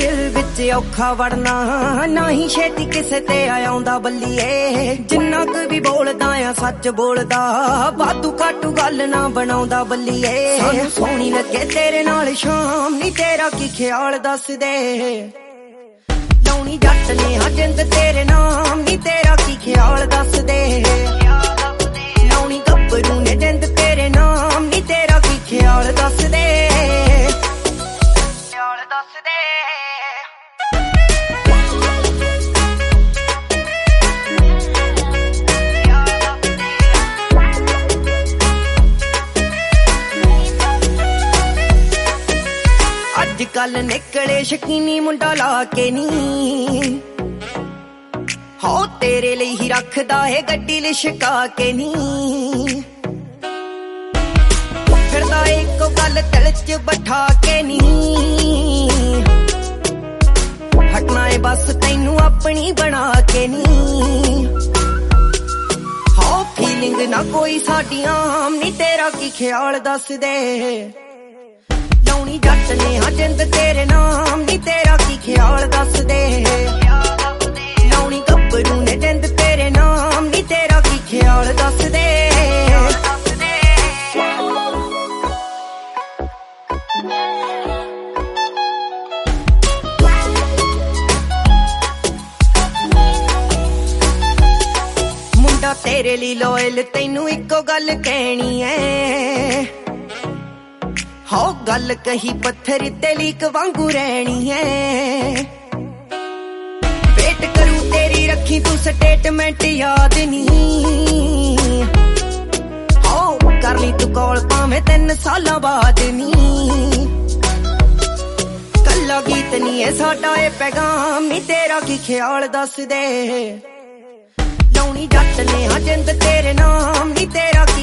दिल विच औखा वड़ना ना ही छेती किसे ते आउंदा बल्लीए जिन्ना क भी बोलदा आ सच बोलदा वाधू घाटू गल ना बनाउंदा बल्लीए सानू सोहनी लगे तेरे नाल शाम नी तेरा की ख्याल दस दे लौनी जट ने हां जिंद तेरे नाम नी तेरा की ख्याल दस दे लौनी गब्बरू ने जिंद तेरे नाम नी तेरा की ख्याल दस दे अजकल निकले शकीनी मुंडा ला के नी हो तेरे लिए ही रखदा है गड्डी लिशका के नी फिरदा इको गल दिल च बैठा के नी हटना है बस तैनू अपनी बना के नी हो फीलिंग ना कोई साडियां नी तेरा की ख्याल दस दे लौनी जट ने हां जिंद तेरे नाम नी तेरा की ख्याल दस दे लौनी गब्बरू ने जिंद तेरे नाम नी तेरा की ख्याल दस दे मुंडा तेरे लिए लॉयल तैनू इको गल कहनी है हो गल कही पत्थर ते लीक वांगू रहनी है वेट करूं तेरी रखी तू स्टेटमेंट याद नहीं हो कर ली तू कॉल भावें 3 सालां बाद नहीं कल्ला गीत नहीं है साडा ए पैगाम नी तेरा की ख्याल दस दे लौनी जट ने हां जिंद तेरे नाम नी तेरा